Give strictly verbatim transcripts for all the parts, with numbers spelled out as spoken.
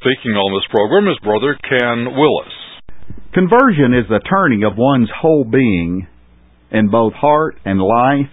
speaking on this program is Brother Ken Willis. Conversion is the turning of one's whole being in both heart and life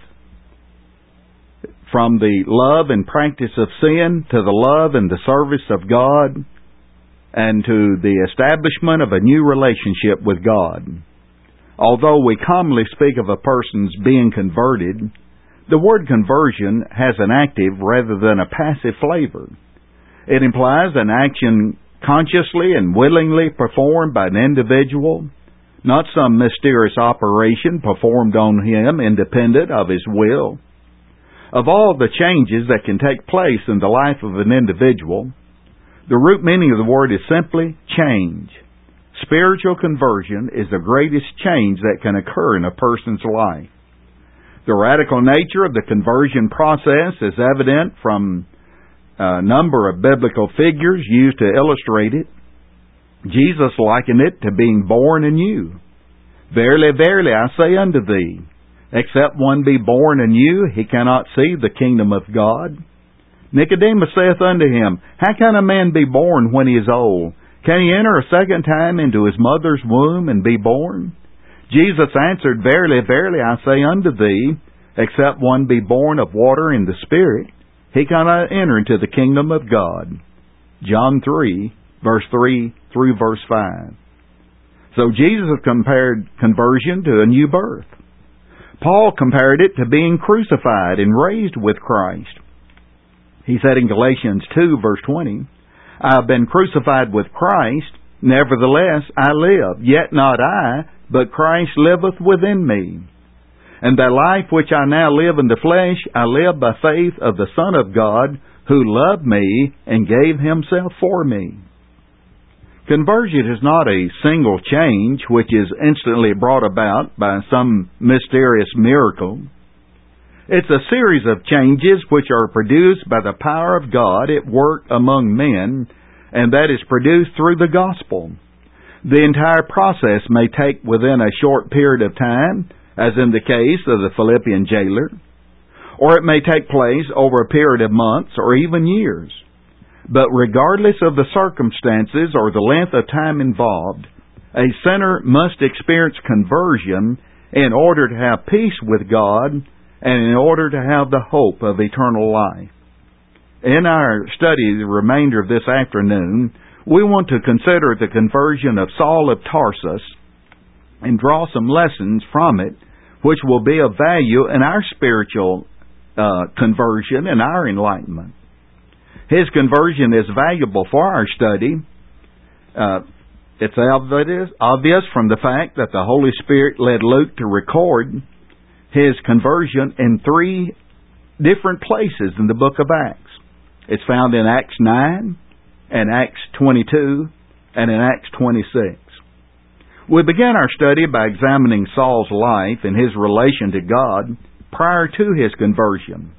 from the love and practice of sin to the love and the service of God and to the establishment of a new relationship with God. Although we commonly speak of a person's being converted, the word conversion has an active rather than a passive flavor. It implies an action consciously and willingly performed by an individual, not some mysterious operation performed on him independent of his will. Of all the changes that can take place in the life of an individual, the root meaning of the word is simply change. Spiritual conversion is the greatest change that can occur in a person's life. The radical nature of the conversion process is evident from a number of biblical figures used to illustrate it. Jesus likened it to being born anew. Verily, verily, I say unto thee, except one be born anew, he cannot see the kingdom of God. Nicodemus saith unto him, How can a man be born when he is old? Can he enter a second time into his mother's womb and be born? Jesus answered, Verily, verily, I say unto thee, except one be born of water and the Spirit, he cannot enter into the kingdom of God. John three, verse three through verse five. So Jesus compared conversion to a new birth. Paul compared it to being crucified and raised with Christ. He said in Galatians two, verse twenty, I have been crucified with Christ, nevertheless I live, yet not I, but Christ liveth within me. And the life which I now live in the flesh, I live by faith of the Son of God, who loved me and gave himself for me. Conversion is not a single change which is instantly brought about by some mysterious miracle. It's a series of changes which are produced by the power of God at work among men, and that is produced through the gospel. The entire process may take within a short period of time, as in the case of the Philippian jailer, or it may take place over a period of months or even years. But regardless of the circumstances or the length of time involved, a sinner must experience conversion in order to have peace with God and in order to have the hope of eternal life. In our study, the remainder of this afternoon, we want to consider the conversion of Saul of Tarsus and draw some lessons from it which will be of value in our spiritual uh, conversion and our enlightenment. His conversion is valuable for our study. Uh, it's obvious, obvious from the fact that the Holy Spirit led Luke to record his conversion in three different places in the book of Acts. It's found in Acts nine, and Acts twenty-two, and in Acts twenty-six. We begin our study by examining Saul's life and his relation to God prior to his conversion.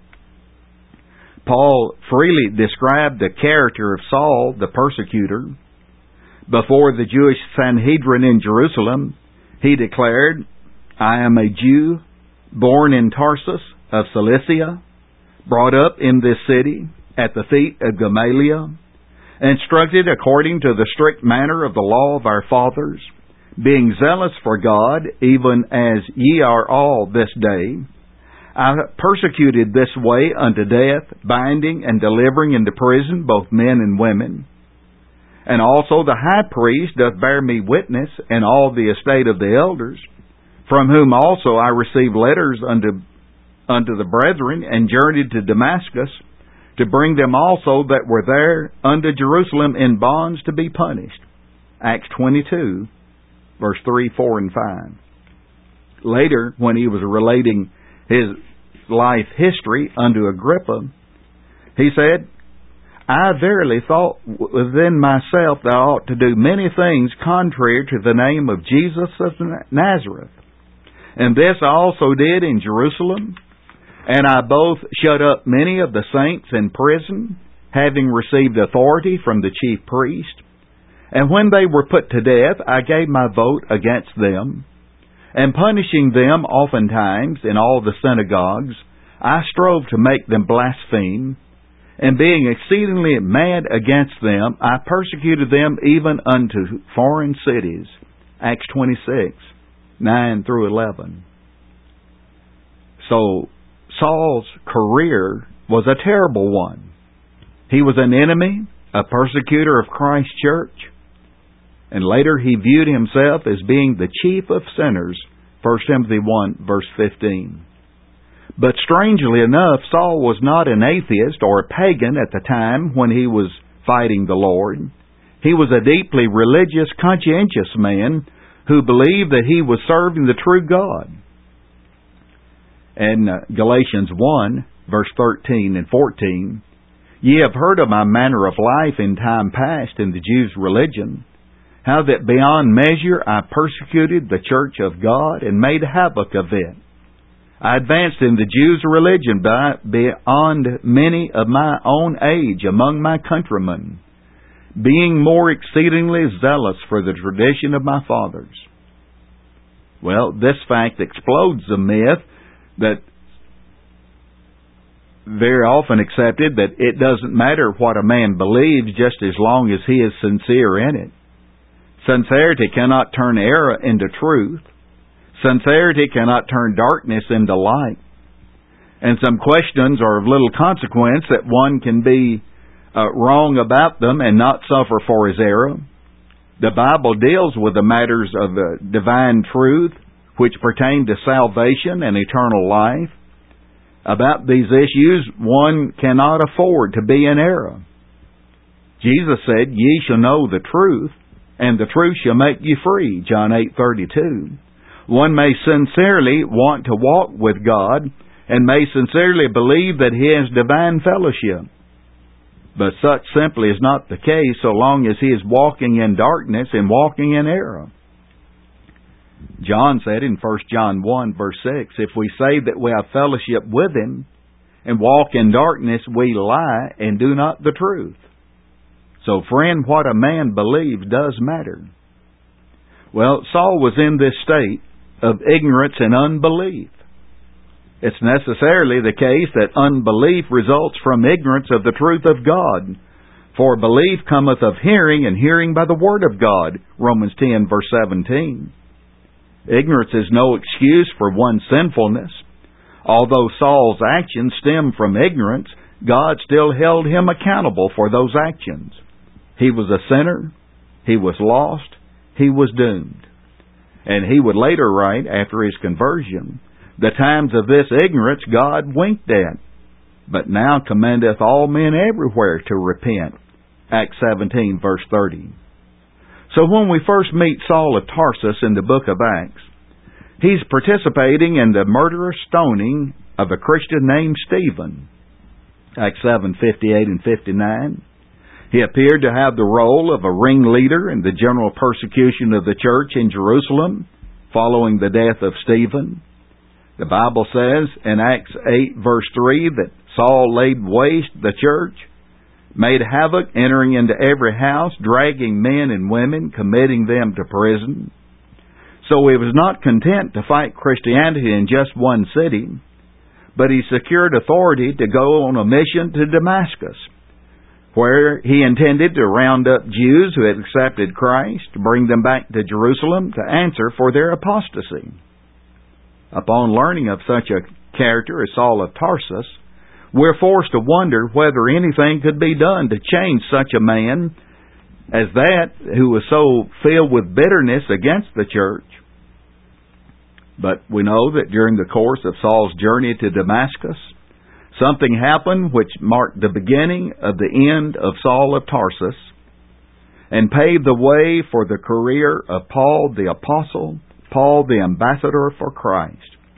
Paul freely described the character of Saul, the persecutor. Before the Jewish Sanhedrin in Jerusalem, he declared, I am a Jew, born in Tarsus of Cilicia, brought up in this city at the feet of Gamaliel, instructed according to the strict manner of the law of our fathers, being zealous for God, even as ye are all this day. I persecuted this way unto death, binding and delivering into prison both men and women. And also the high priest doth bear me witness, and all the estate of the elders, from whom also I received letters unto, unto the brethren, and journeyed to Damascus, to bring them also that were there unto Jerusalem in bonds to be punished. Acts twenty-two, verse three, four, and five. Later, when he was relating his life history unto Agrippa, he said, I verily thought within myself that I ought to do many things contrary to the name of Jesus of Nazareth. And this I also did in Jerusalem. And I both shut up many of the saints in prison, having received authority from the chief priest. And when they were put to death, I gave my vote against them. And punishing them oftentimes in all the synagogues, I strove to make them blaspheme. And being exceedingly mad against them, I persecuted them even unto foreign cities. Acts twenty-six, nine through eleven. So, Saul's career was a terrible one. He was an enemy, a persecutor of Christ's church, and later he viewed himself as being the chief of sinners, First Timothy one, verse fifteen. But strangely enough, Saul was not an atheist or a pagan at the time when he was fighting the Lord. He was a deeply religious, conscientious man who believed that he was serving the true God. And uh, Galatians one, verse thirteen and fourteen, Ye have heard of my manner of life in time past in the Jews' religion, how that beyond measure I persecuted the church of God and made havoc of it. I advanced in the Jews' religion by, beyond many of my own age among my countrymen, being more exceedingly zealous for the tradition of my fathers. Well, this fact explodes the myth that very often accepted that it doesn't matter what a man believes just as long as he is sincere in it. Sincerity cannot turn error into truth. Sincerity cannot turn darkness into light. And some questions are of little consequence that one can be uh, wrong about them and not suffer for his error. The Bible deals with the matters of uh, divine truth which pertain to salvation and eternal life. About these issues, one cannot afford to be in error. Jesus said, Ye shall know the truth, and the truth shall make you free, John eight thirty-two. One may sincerely want to walk with God and may sincerely believe that He has divine fellowship. But such simply is not the case so long as he is walking in darkness and walking in error. John said in First John one, verse six, If we say that we have fellowship with Him and walk in darkness, we lie and do not the truth. So, friend, what a man believes does matter. Well, Saul was in this state of ignorance and unbelief. It's necessarily the case that unbelief results from ignorance of the truth of God. For belief cometh of hearing, and hearing by the Word of God, Romans ten, verse seventeen. Ignorance is no excuse for one's sinfulness. Although Saul's actions stemmed from ignorance, God still held him accountable for those actions. He was a sinner, he was lost, he was doomed. And he would later write, after his conversion, The times of this ignorance God winked at, but now commandeth all men everywhere to repent. Acts seventeen, verse thirty. So when we first meet Saul of Tarsus in the book of Acts, he's participating in the murderous stoning of a Christian named Stephen. Acts seven, fifty-eight and fifty-nine. He appeared to have the role of a ringleader in the general persecution of the church in Jerusalem following the death of Stephen. The Bible says in Acts eight, verse three, that Saul laid waste the church, made havoc, entering into every house, dragging men and women, committing them to prison. So he was not content to fight Christianity in just one city, but he secured authority to go on a mission to Damascus, where he intended to round up Jews who had accepted Christ, to bring them back to Jerusalem to answer for their apostasy. Upon learning of such a character as Saul of Tarsus, we're forced to wonder whether anything could be done to change such a man as that, who was so filled with bitterness against the church. But we know that during the course of Saul's journey to Damascus, something happened which marked the beginning of the end of Saul of Tarsus and paved the way for the career of Paul the Apostle, Paul the ambassador for Christ.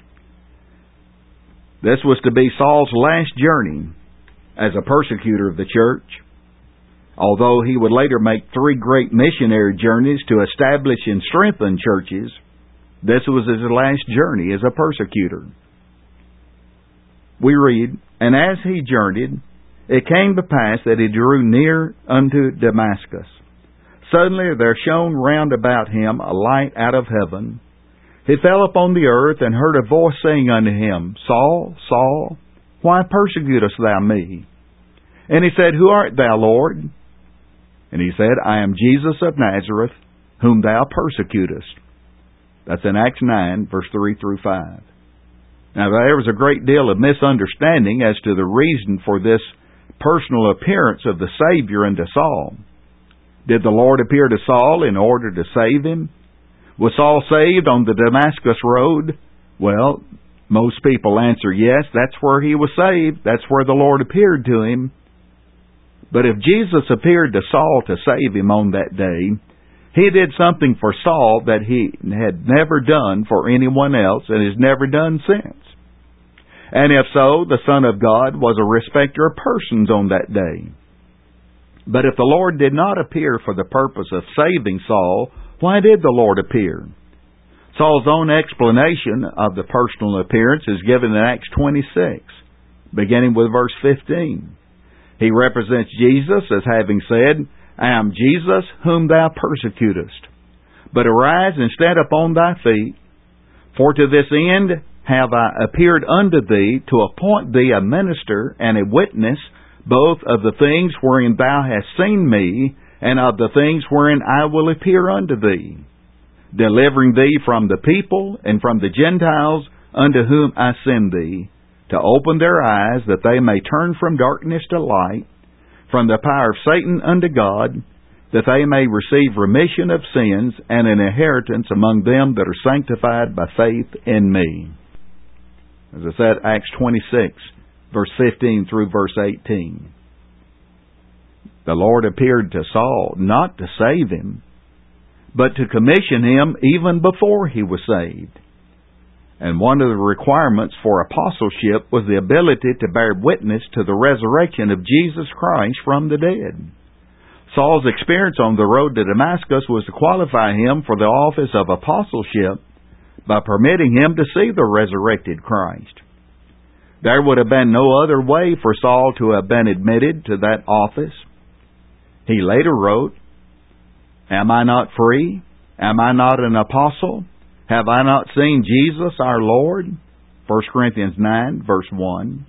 This was to be Saul's last journey as a persecutor of the church. Although he would later make three great missionary journeys to establish and strengthen churches, this was his last journey as a persecutor. We read, And as he journeyed, it came to pass that he drew near unto Damascus. Suddenly there shone round about him a light out of heaven. He fell upon the earth, and heard a voice saying unto him, Saul, Saul, why persecutest thou me? And he said, Who art thou, Lord? And he said, I am Jesus of Nazareth, whom thou persecutest. That's in Acts nine, verse three through five. Now, there was a great deal of misunderstanding as to the reason for this personal appearance of the Savior unto Saul. Did the Lord appear to Saul in order to save him? Was Saul saved on the Damascus road? Well, most people answer yes, that's where he was saved. That's where the Lord appeared to him. But if Jesus appeared to Saul to save him on that day, he did something for Saul that he had never done for anyone else and has never done since. And if so, the Son of God was a respecter of persons on that day. But if the Lord did not appear for the purpose of saving Saul, why did the Lord appear? Saul's own explanation of the personal appearance is given in Acts twenty-six, beginning with verse fifteen. He represents Jesus as having said, I am Jesus whom thou persecutest. But arise and stand upon thy feet, for to this end have I appeared unto thee, to appoint thee a minister and a witness, both of the things wherein thou hast seen me, and of the things wherein I will appear unto thee, delivering thee from the people and from the Gentiles unto whom I send thee, to open their eyes that they may turn from darkness to light, from the power of Satan unto God, that they may receive remission of sins and an inheritance among them that are sanctified by faith in me. As I said, Acts twenty-six, verse fifteen through verse eighteen. The Lord appeared to Saul not to save him, but to commission him even before he was saved. And one of the requirements for apostleship was the ability to bear witness to the resurrection of Jesus Christ from the dead. Saul's experience on the road to Damascus was to qualify him for the office of apostleship by permitting him to see the resurrected Christ. There would have been no other way for Saul to have been admitted to that office. He later wrote, Am I not free? Am I not an apostle? Have I not seen Jesus our Lord? First Corinthians nine, verse one.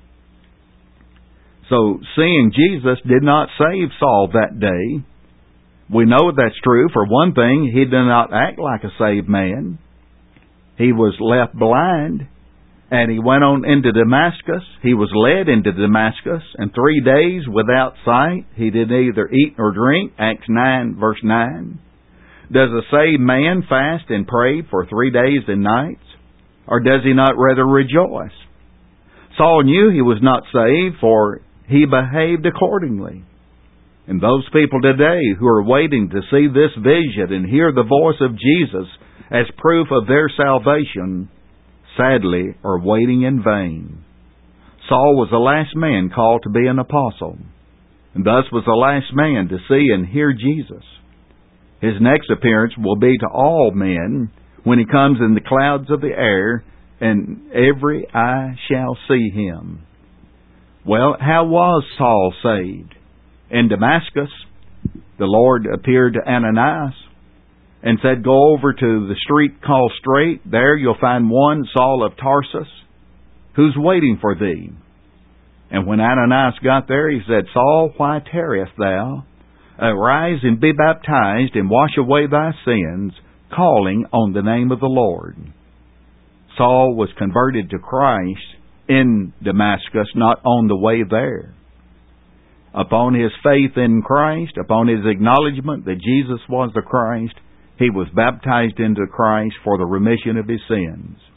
So, seeing Jesus did not save Saul that day. We know that's true. For one thing, he did not act like a saved man. He was left blind, and he went on into Damascus. He was led into Damascus, and three days without sight, he did neither eat nor drink. Acts nine, verse nine. Does a saved man fast and pray for three days and nights? Or does he not rather rejoice? Saul knew he was not saved, for he behaved accordingly. And those people today who are waiting to see this vision and hear the voice of Jesus as proof of their salvation, sadly are waiting in vain. Saul was the last man called to be an apostle, and thus was the last man to see and hear Jesus. His next appearance will be to all men when he comes in the clouds of the air, and every eye shall see him. Well, how was Saul saved? In Damascus, the Lord appeared to Ananias and said, Go over to the street called Straight. There you'll find one, Saul of Tarsus, who's waiting for thee. And when Ananias got there, he said, Saul, why tarriest thou? Arise and be baptized and wash away thy sins, calling on the name of the Lord. Saul was converted to Christ in Damascus, not on the way there. Upon his faith in Christ, upon his acknowledgement that Jesus was the Christ, he was baptized into Christ for the remission of his sins.